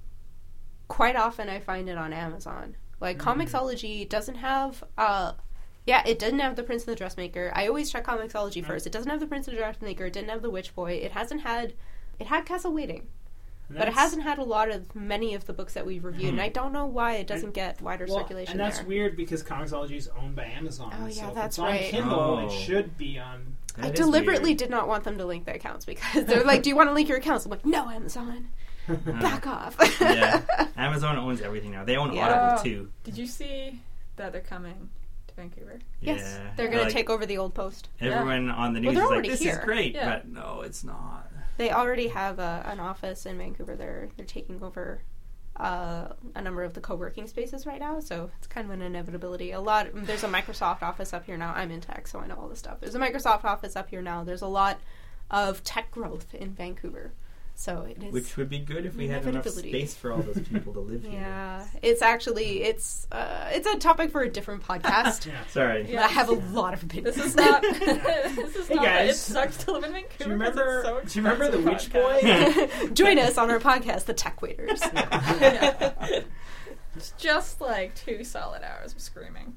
Quite often, I find it on Amazon. Like
Mhm.
Comixology doesn't have. Uh, yeah, it didn't have the Prince and the Dressmaker. I always check Comixology
Right.
first. It doesn't have the Prince and the Dressmaker. It didn't have the Witch Boy. It hasn't had. It had Castle Waiting,
And
but it
that's-
hasn't had a lot of many of the books that we've reviewed.
Mhm.
And I don't know why it doesn't get wider
well,
circulation
and that's
there.
weird because Comixology is owned by Amazon.
Oh, yeah,
so if
that's
it's on
right.
Kindle,
Oh.
it should be on.
I
That is
deliberately
weird.
did not want them to link their accounts because they're like, "Do you want to link your accounts?" I'm like, "No, Amazon, back off."
Yeah, Amazon owns everything now. They own
Yeah.
Audible
Oh.
too.
Did you see that they're coming to Vancouver?
Yes,
Yeah.
they're going to
Like,
take over the old Post.
everyone on the
Well,
news
they're
is like,
already
"This
here."
is great,"
Yeah.
but no, it's not.
They already have a, an office in Vancouver. They're they're taking over uh, a number of the co-working spaces right now, so it's kind of an inevitability. A lot. There's a Microsoft office up here now. I'm in tech, so I know all this stuff. There's a Microsoft office up here now. There's a lot of tech growth in Vancouver. So it is.
Which would be good if we had enough
inevitability.
space for all those people to live here.
Yeah, it's actually it's uh, it's a topic for a different podcast.
Yeah.
Sorry.
But I have a lot of opinions.
This is not. this is
Hey,
not.
guys.
It sucks to live in Vancouver.
Do you
'cause
remember?
It's so
do you remember the
expensive
Witch
podcast.
Boy?
Join us on our podcast, The Tech Waiters.
Yeah. It's just like two solid hours of screaming.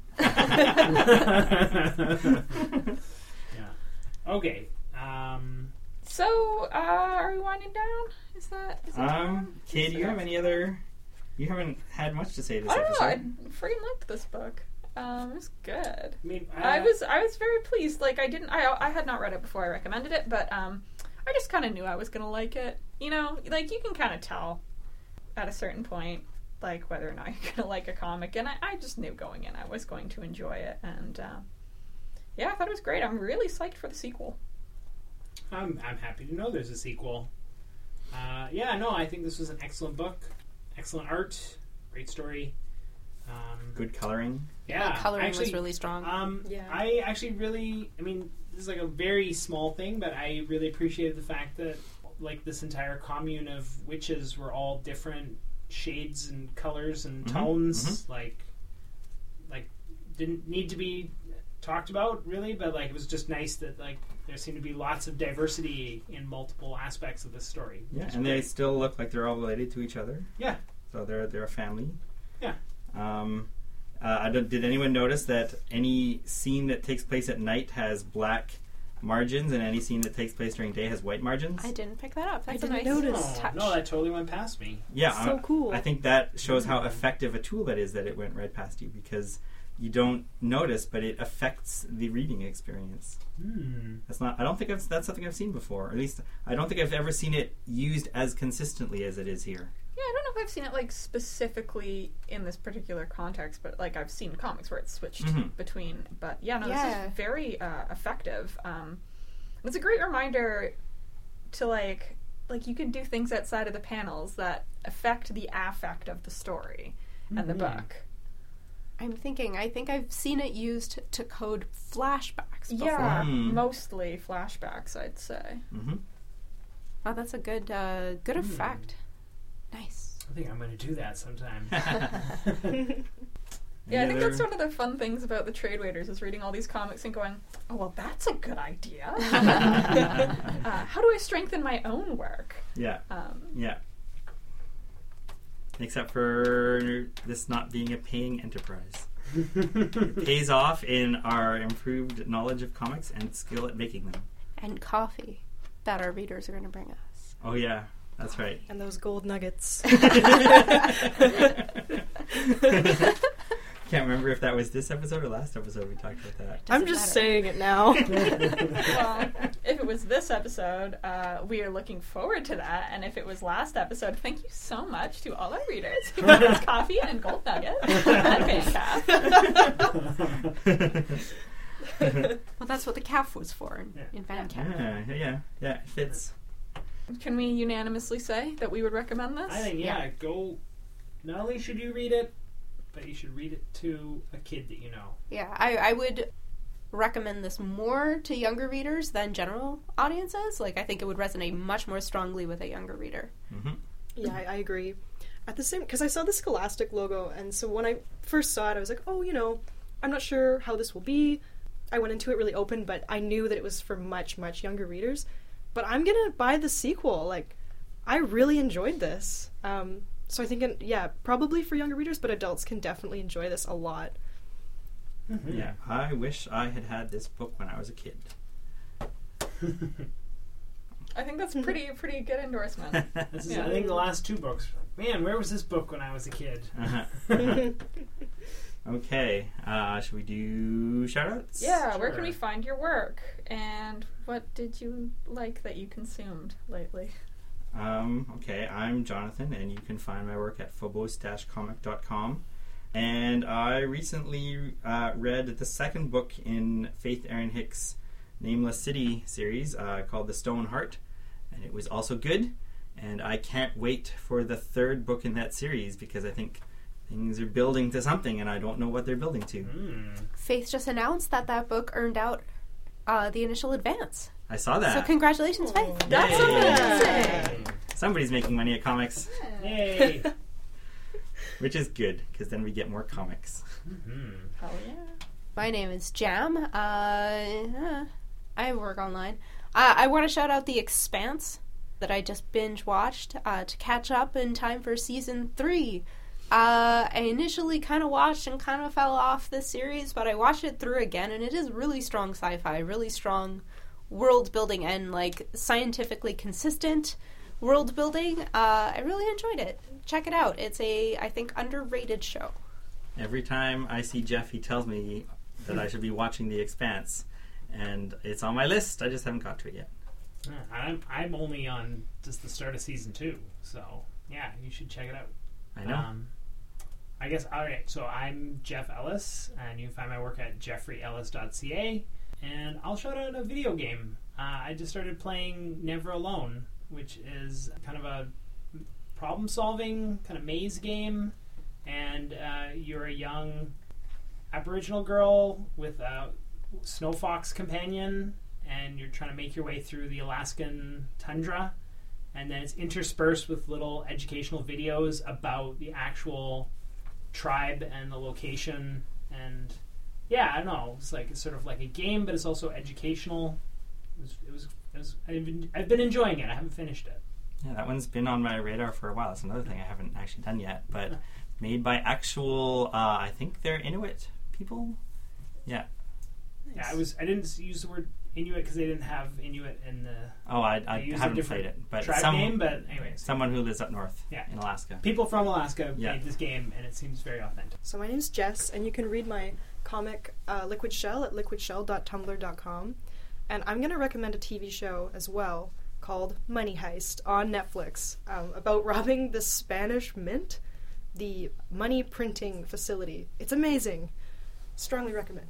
Yeah. Okay. Um,
So, uh, are we winding down? Is that? Is it time?
Um, Kay, do you have any other... You haven't had much to say this
I don't know. I
episode.
freaking liked this book. Um, it was good.
I mean,
I
uh,
was I was very pleased. Like I didn't I I had not read it before I recommended it, but um, I just kind of knew I was gonna like it. You know, like you can kind of tell at a certain point, like whether or not you're gonna like a comic, and I, I just knew going in I was going to enjoy it, and uh, yeah, I thought it was great. I'm really psyched for the sequel.
I'm I'm happy to know there's a sequel. Uh, yeah, no, I think this was an excellent book, excellent art, great story. Um,
Good coloring.
yeah,
The coloring
actually,
was really strong.
Um,
Yeah.
I actually really, I mean, this is like a very small thing, but I really appreciated the fact that like this entire commune of witches were all different shades and colors and
Mhm,
tones. Like, like didn't need to be talked about really, but like it was just nice that like there seemed to be lots of diversity in multiple aspects of this story. which
Yeah,
is
and they
great.
still look like they're all related to each other.
Yeah.
So they're they're a family.
Yeah.
Um, uh, I don't, did anyone notice that any scene that takes place at night has black margins, and any scene that takes place during day has white margins?
I didn't pick that up. That's
I
a
didn't
nice
notice.
Oh,
touch.
no, that totally went past me.
Yeah,
So
I-
cool.
I think that shows how
Mm.
effective a tool that is that it went right past you, because you don't notice, but it affects the reading experience.
Hmm.
That's not. I don't think I've, that's something I've seen before. Or at least I don't think I've ever seen it used as consistently as it is here.
Yeah, I don't know if I've seen it like specifically in this particular context, but like I've seen comics where it's switched
Mhm.
between. But yeah, no,
Yeah.
this is very uh, effective. Um, it's a great reminder to like like you can do things outside of the panels that affect the affect of the story and the
Mhm.
book.
I'm thinking, I think I've seen it used to code flashbacks before.
Yeah,
Mm.
mostly flashbacks, I'd say.
Mm-hmm.
Oh, that's a good uh, good
Mm.
effect. Nice.
I think I'm going to do that sometime.
Yeah, I think
Any
that's
other-
one of the fun things about the Trade Waiters is reading all these comics and going, oh, well, that's a good idea. uh, how do I strengthen my own work?
Yeah,
Um,
yeah. Except for this not being a paying enterprise. It pays off in our improved knowledge of comics and skill at making them.
And coffee that our readers are going to bring us.
Oh yeah, that's right.
And those gold nuggets.
Can't remember if that was this episode or last episode we talked about that.
I'm
Doesn't
just
matter.
saying it now.
well, if it was this episode, uh, we are looking forward to that. And if it was last episode, thank you so much to all our readers who brought us coffee and gold nuggets and Fancast.
Well, that's what the calf was for in,
Yeah.
in Van
yeah,
Calf.
yeah, yeah, it fits.
Can we unanimously say that we would recommend this?
I think, yeah,
Yeah.
go. Not only should you read it, but you should read it to a kid that you know.
Yeah, I, I would recommend this more to younger readers than general audiences. Like, I think it would resonate much more strongly with a younger reader.
Mm-hmm.
Yeah, I, I agree. At the same, because I saw the Scholastic logo, and so when I first saw it, I was like, oh, you know, I'm not sure how this will be. I went into it really open, but I knew that it was for much, much younger readers. But I'm gonna buy the sequel. Like, I really enjoyed this. Um, so I think, it, yeah, probably for younger readers, but adults can definitely enjoy this a lot.
Mm-hmm.
Yeah, I wish I had had this book when I was a kid.
I think that's pretty pretty good endorsement.
This is,
Yeah.
I think, the last two books. Man, where was this book when I was a kid?
Uh-huh. Okay, uh, should we do shoutouts?
Yeah, where
Sure.
can we find your work? And what did you like that you consumed lately?
Um, okay, I'm Jonathan, and you can find my work at phobos dash comic dot com. And I recently uh, read the second book in Faith Erin Hicks' Nameless City series uh, called The Stone Heart, and it was also good. And I can't wait for the third book in that series because I think things are building to something, and I don't know what they're building to.
Mm.
Faith just announced that that book earned out uh, the initial advance.
I saw that.
So congratulations, Faith.
That's
Yay.
amazing!
Sounds Somebody's making money at comics,
Yay!
which is good because then we get more comics.
Mm-hmm.
Hell yeah.
My name is Jam. Uh, uh, I work online. Uh, I want to shout out The Expanse that I just binge watched uh, to catch up in time for season three. Uh, I initially kind of watched and kind of fell off this series, but I watched it through again, and it is really strong sci-fi, really strong world building, and like scientifically consistent world building. Uh, I really enjoyed it. Check it out. It's a, I think, underrated show.
Every time I see Jeff, he tells me that I should be watching The Expanse, and it's on my list. I just haven't got to it yet.
Yeah, I'm I'm only on just the start of season two, so yeah, you should check it out.
I know.
Um, I guess, all right, so I'm Jeff Ellis, and you can find my work at jeffrey ellis dot c a, and I'll shout out a video game. Uh, I just started playing Never Alone, which is kind of a problem-solving kind of maze game, and uh, you're a young Aboriginal girl with a snow fox companion, and you're trying to make your way through the Alaskan tundra, and then it's interspersed with little educational videos about the actual tribe and the location, and yeah, I don't know, it's like it's sort of like a game, but it's also educational. It was, it was, it was I've, been, I've been enjoying it. I haven't finished it.
Yeah, that one's been on my radar for a while. That's another thing I haven't actually done yet, but made by actual, uh, I think they're Inuit people. Yeah.
Yeah, I was. I didn't use the word Inuit because they didn't have Inuit in the
Oh, I, I
They use a
haven't
different
played it, but
tribe
some,
name. But anyways,
someone who lives up north
Yeah.
in Alaska.
people from Alaska
Yeah.
made this game, and it seems very authentic.
So my name's Jess, and you can read my comic uh, Liquid Shell at liquid shell dot tumblr dot com. And I'm going to recommend a T V show as well called Money Heist on Netflix um, about robbing the Spanish Mint, the money printing facility. It's amazing. Strongly recommend.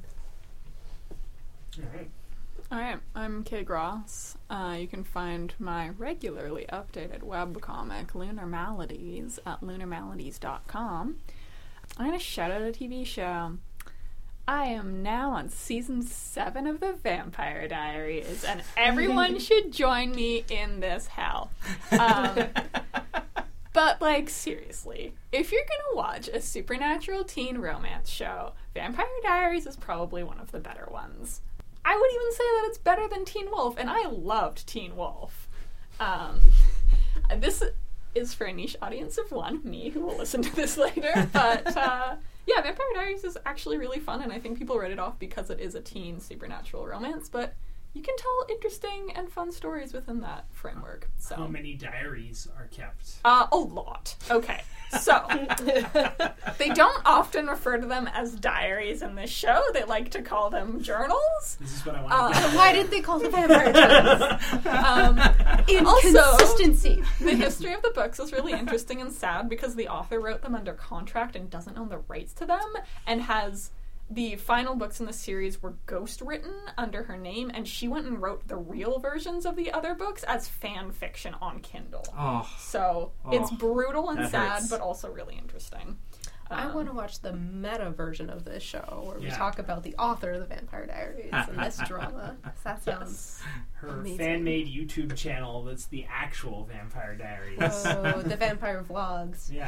All right.
Alright, I'm Kay Gross. Uh, you can find my regularly updated webcomic, Lunar Maladies, at lunar maladies dot com. I'm going to shout out a T V show. I am now on season seven of The Vampire Diaries, and everyone should join me in this hell. Um, but, like, seriously, if you're gonna watch a supernatural teen romance show, Vampire Diaries is probably one of the better ones. I would even say that it's better than Teen Wolf, and I loved Teen Wolf. Um, this is for a niche audience of one, me, who will listen to this later, but, uh, yeah, Vampire Diaries is actually really fun, and I think people write it off because it is a teen supernatural romance, but you can tell interesting and fun stories within that framework. So,
How many diaries are kept?
uh, a lot. Okay, so they don't often refer to them as diaries in this show. They like to call them journals.
This is what I want
Uh,
to get.
Why did they call them vampire journals?
Um,
Inconsistency.
the history of the books is really interesting and sad because the author wrote them under contract and doesn't own the rights to them, and has the final books in the series were ghost written under her name, and she went and wrote the real versions of the other books as fan fiction on Kindle.
Oh,
So
Oh,
it's brutal and
that
sad,
hurts.
but also really interesting.
I
Um,
want to watch the meta version of this show where we
Yeah.
talk about the author of the Vampire Diaries and this drama. That sounds
Her
amazing.
fan-made YouTube channel that's the actual Vampire Diaries.
oh, the vampire vlogs.
Yeah.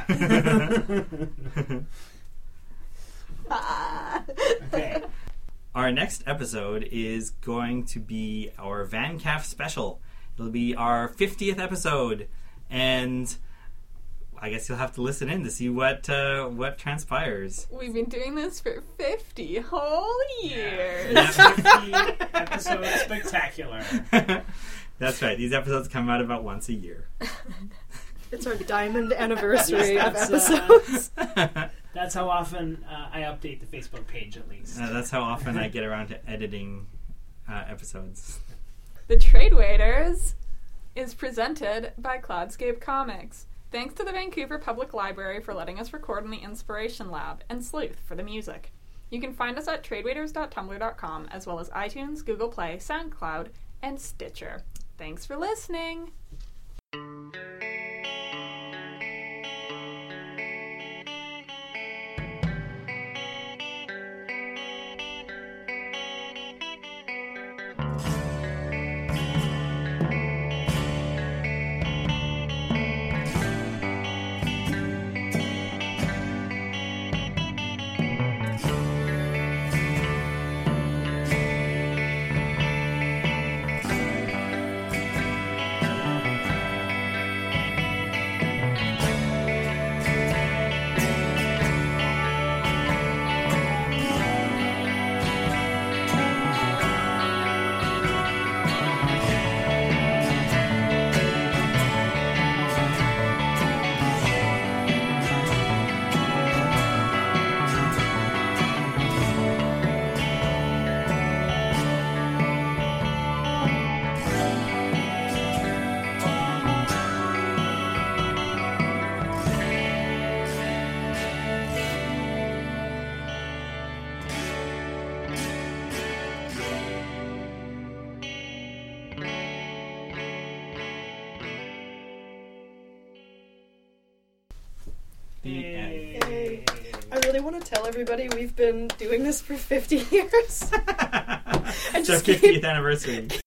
Ah.
Okay.
Our next episode is going to be our VanCaf special. It'll be our fiftieth episode, and I guess you'll have to listen in to see what uh, what transpires.
We've been doing this for fifty whole years.
Yeah. fifty episode spectacular.
That's right. These episodes come out about once a year.
It's our diamond anniversary
Yes,
of
that's,
episodes.
uh,
That's how often uh, I update the Facebook page, at least.
that's how often I get around to editing uh, episodes.
The Trade Waiters is presented by Cloudscape Comics. Thanks to the Vancouver Public Library for letting us record in the Inspiration Lab, and Sleuth for the music. You can find us at trade waiters dot tumblr dot com, as well as iTunes, Google Play, SoundCloud, and Stitcher. Thanks for listening!
The end.
Yay. I really want to tell everybody we've been doing this for fifty years.
It's our
just
fiftieth anniversary.